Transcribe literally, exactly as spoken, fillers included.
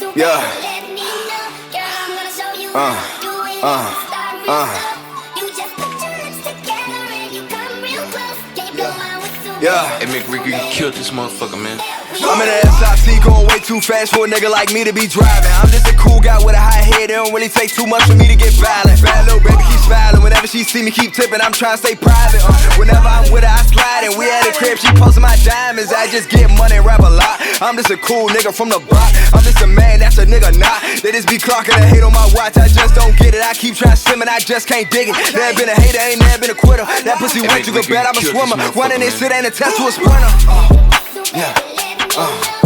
Yeah. Uh, uh, uh. Yeah. Hey, McRicky, you killed this motherfucker, man. I'm in the S I C going way too fast for a nigga like me to be driving. I'm just a cool guy with a high head, it don't really take too much for me to get violent. Bad little baby keep smiling, whenever she see me keep tipping, I'm trying to stay private. uh, Whenever I'm with her, I slide and we at the crib, she posting my diamonds. I just get money and rap a lot. I'm just a cool nigga from the block. I'm just a man, that's a nigga not. They just be clocking and hate on my watch, I just don't get it. I keep trying to swim and I just can't dig it. Never been a hater, ain't never been a quitter. That pussy wet, you can bet I'm a swimmer. Running this shit ain't a test to a sprinter. uh, Yeah, uh